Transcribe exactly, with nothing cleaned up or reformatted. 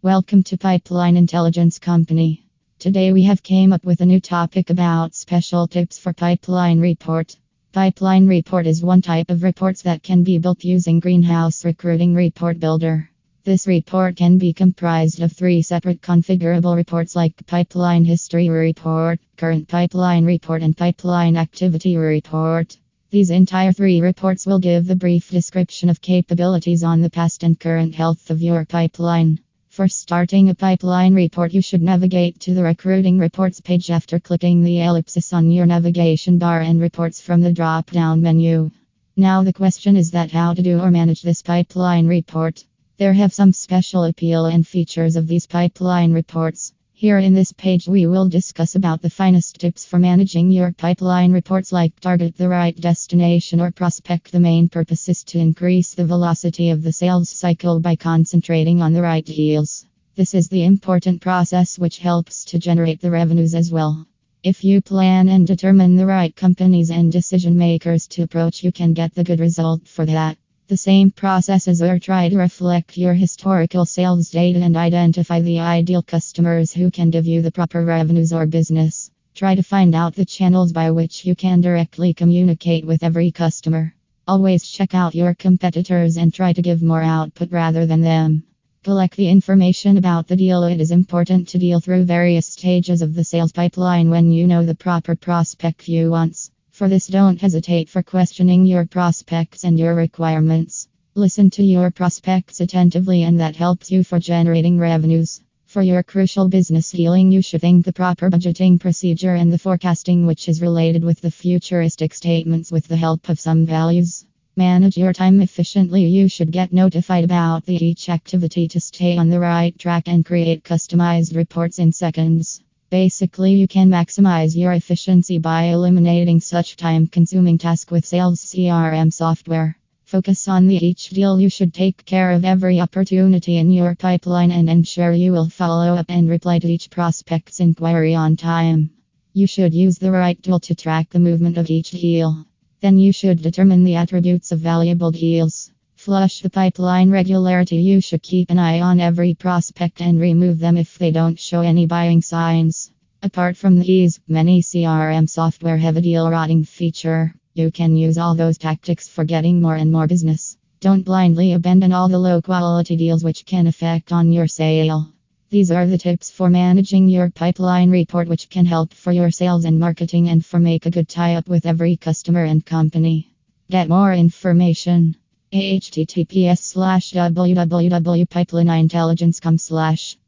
Welcome to Pipeline Intelligence Company. Today we have came up with a new topic about special tips for Pipeline Report. Pipeline Report is one type of reports that can be built using Greenhouse Recruiting Report Builder. This report can be comprised of three separate configurable reports like Pipeline History Report, Current Pipeline Report, and Pipeline Activity Report. These entire three reports will give the brief description of capabilities on the past and current health of your pipeline. For starting a pipeline report, you should navigate to the Recruiting Reports page after clicking the ellipsis on your navigation bar and Reports from the drop-down menu. Now the question is that how to do or manage this pipeline report. There have some special appeal and features of these pipeline reports. Here in this page we will discuss about the finest tips for managing your pipeline reports, like target the right destination or prospect. The main purpose is to increase the velocity of the sales cycle by concentrating on the right deals. This is the important process which helps to generate the revenues as well. If you plan and determine the right companies and decision makers to approach, you can get the good result for that. The same processes are try to reflect your historical sales data and identify the ideal customers who can give you the proper revenues or business. Try to find out the channels by which you can directly communicate with every customer. Always check out your competitors and try to give more output rather than them. Collect the information about the deal. It is important to deal through various stages of the sales pipeline when you know the proper prospect you want. For this, don't hesitate for questioning your prospects and your requirements. Listen to your prospects attentively, and that helps you for generating revenues. For your crucial business dealing, you should think the proper budgeting procedure and the forecasting which is related with the futuristic statements with the help of some values. Manage your time efficiently. You should get notified about the each activity to stay on the right track and create customized reports in seconds. Basically, you can maximize your efficiency by eliminating such time-consuming tasks with sales C R M software. Focus on the each deal. You should take care of every opportunity in your pipeline and ensure you will follow up and reply to each prospect's inquiry on time. You should use the right tool to track the movement of each deal. Then you should determine the attributes of valuable deals. Flush the pipeline regularity. You should keep an eye on every prospect and remove them if they don't show any buying signs. Apart from these, many C R M software have a deal routing feature. You can use all those tactics for getting more and more business. Don't blindly abandon all the low quality deals which can affect on your sale. These are the tips for managing your pipeline report which can help for your sales and marketing and for make a good tie-up with every customer and company. Get more information. https slash www.pipelinintelligence dot com slash